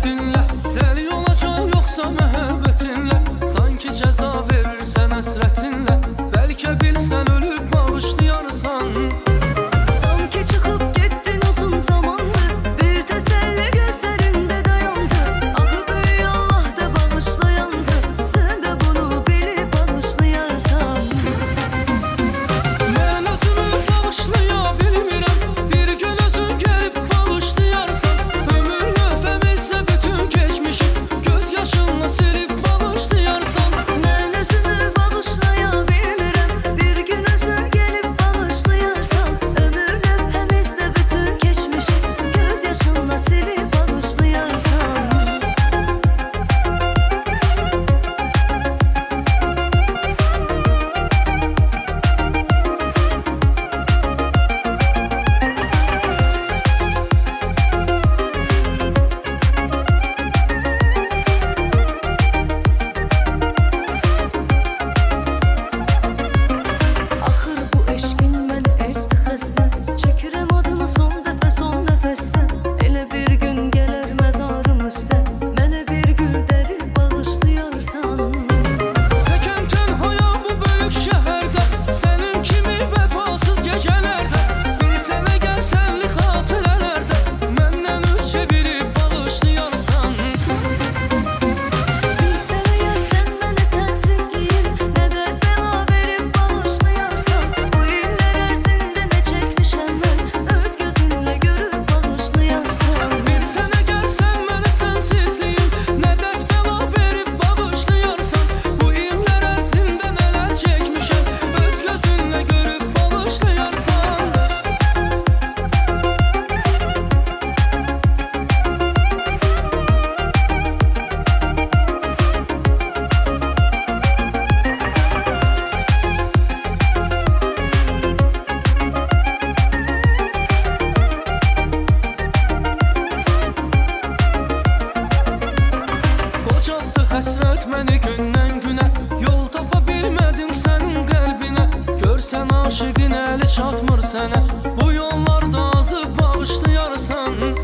dinlə. Dəli olacaq yoxsa məhəbbətinlə, sanki cəza verirsən əsrətinlə. Bəlkə bilsən ölüb bağışlayarsan. Sanki çıxıb getdin uzun zamandır, bir təsəlli gözlərində dayandı. Axı böyük Allah da bağışlayandı, sən də bunu bilib bağışlayarsan. Mən özümü bağışlaya bilmirəm, bir gün özün gəlib bağışlayarsan. Ömür lövhəmizdə bütün keçmişi göz yaşınla silib bağışlayarsan. Mən özümü bağışlaya bilmirəm, bir gün özün gəlib bağışlayarsan. Ömür lövhəmizdə bütün keçmişi göz yaşınla silib bağışlayarsan. Axır bu eşqin məni etdi xəstə, çəkirəm adını son dəfə son nəfəsdə. Elə bir gün gələr məzarım üstə, mənə bir gül dərib bağışlayarsan. Təkəm tənhaya bu böyük şəhərdə, sənin kimi vəfasız gecələrdə. Bir sənə gəl sənli xatirələrdə, məndən üz çevirib bağışlayarsan. Bilsən əgər sən mənə sənsizliyin, nə dərd bəla verib bağışlayarsan. Bu illər ərzində nə çəkmişəm mən, öz gözünlə görüb bağışlayarsan. Bir sənə gəl sən mənə sənsizliyin, nə dərd bəla verib bağışlayarsan. Bu illər ərzində nələr çəkmişəm, öz gözünlə görüb bağışlayarsan. Qocaldı həsrət məni gündən günə, yol tapa bilmədim sənin qəlbinə. Görsən aşiqin əli çatmır sənə, bu yollarda azıb bağışlayarsan.